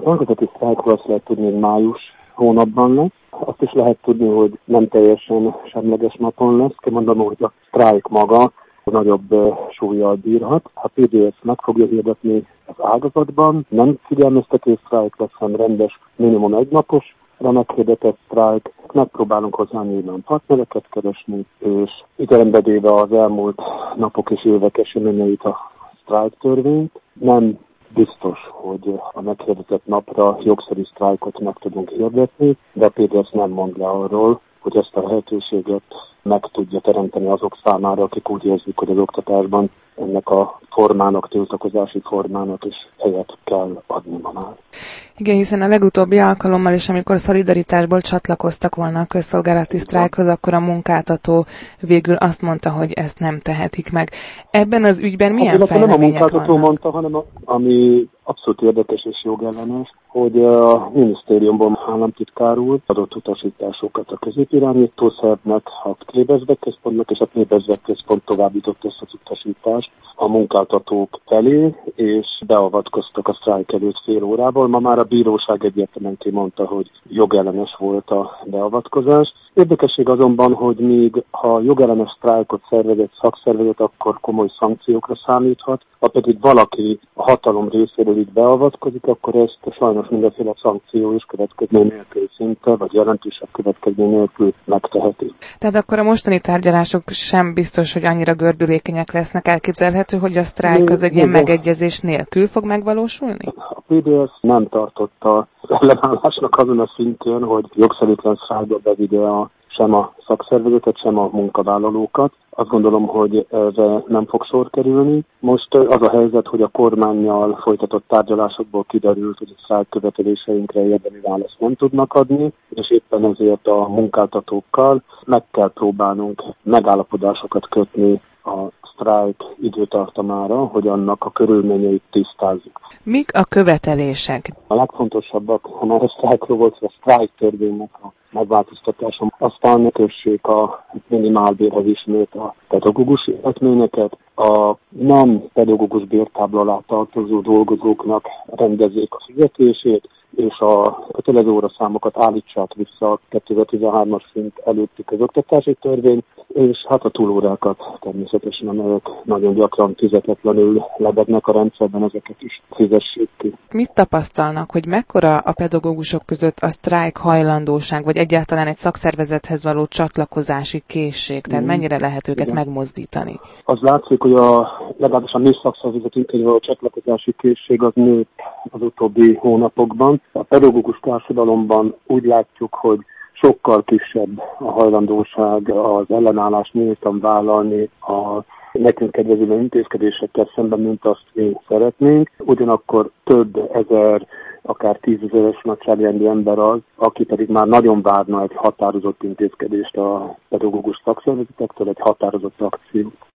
ágazati sztrájkról azt lehet tudni, hogy május hónapban lesz. Azt is lehet tudni, hogy nem teljesen semleges napon lesz. Kimondom, hogy a sztrájk maga nagyobb súllyal bírhat. A PDS meg fogja hirdetni az ágazatban. Nem figyelmeztető sztrájk lesz, hanem rendes, minimum egynapos meghirdetett sztrájk. Megpróbálunk hozzá nyilván partnereket keresni, és figyelembe véve az elmúlt napok és évek eseményeit a sztrájktörvényt, nem biztos, hogy a meghirdetett napra jogszerű sztrájkot meg tudunk hirdetni, de a PDS nem mond le arról, hogy ezt a lehetőséget meg tudja teremteni azok számára, akik úgy érzik, hogy az oktatásban ennek a formának, tiltakozási formának is helyet kell adni ma már. Igen, hiszen a legutóbbi alkalommal is, amikor a szolidaritásból csatlakoztak volna a közszolgálati sztrájkhoz, akkor a munkáltató végül azt mondta, hogy ezt nem tehetik meg. Ebben az ügyben milyen fejlemények vannak? Nem a munkáltató mondta, hanem ami abszolút érdekes és jogellenes, hogy a minisztériumban államtitkár úr adott utasításokat a középirányítószervnek, a Klebersberg központnak, és a Klebersberg központ továbbított ezt az utasítást a munkáltatók felé, és beavatkoztak a sztrájk előtt fél órával. Ma már a bíróság egyértelműen kimondta, hogy jogellenes volt a beavatkozás. Érdekesség azonban, hogy még ha jogellenes sztrájkot szervezett szakszervezet, akkor komoly szankciókra számíthat, ha pedig valaki a hatalom részéről így beavatkozik, akkor ezt sajnos mindenféle szankció és következmény nélkül szinte, vagy jelentősebb következmény nélkül megteheti. Tehát akkor a mostani tárgyalások sem biztos, hogy annyira gördülékenyek lesznek. Elképzelhető, hogy a sztrájk az egy ilyen megegyezés nélkül fog megvalósulni? A PDS nem tartotta az ellenállásnak azon a szintén, hogy jogszerűtlen sztrájkba bevigye sem a szakszervezetet, sem a munkavállalókat. Azt gondolom, hogy erre nem fog sor kerülni. Most az a helyzet, hogy a kormánnyal folytatott tárgyalásokból kiderült, hogy a sztrájk követeléseinkre érdemi választ nem tudnak adni, és éppen ezért a munkáltatókkal meg kell próbálnunk megállapodásokat kötni a sztrájk időtartamára, hogy annak a körülményeit tisztázzuk. Mik a követelések? A legfontosabbak, ha már a sztrájkról volt, a sztrájktörvénynek a megváltoztatása. Aztán kössék a minimálbérhez ismét a pedagógus illetményeket, a nem pedagógus bértábla alá tartozó dolgozóknak rendezzék a fizetését, és a kötelező óraszámokat állítsák vissza a 2013-as szint előtti közoktatási törvény, és hát a túlórákat természetesen, amelyek nagyon gyakran fizetetlenül lebegnek a rendszerben, ezeket is fizessék ki. Mit tapasztalnak, hogy mekkora a pedagógusok között a sztrájk hajlandóság, vagy egyáltalán egy szakszervezethez való csatlakozási készség? Tehát mennyire lehet őket megmozdítani? Az látszik, hogy legalábbis a mi szakszervezetünkkel való csatlakozási készség az nőtt az utóbbi hónapokban. A pedagógus társadalomban úgy látjuk, hogy sokkal kisebb a hajlandóság az ellenállást nyíltan vállalni a nekünk kedvező intézkedésekkel szemben, mint azt mi szeretnénk. Ugyanakkor több ezer, akár 10 000-es nagyságrendű ember az, aki pedig már nagyon várna egy határozott intézkedést a pedagógus szakszervezetektől, egy határozott akciót.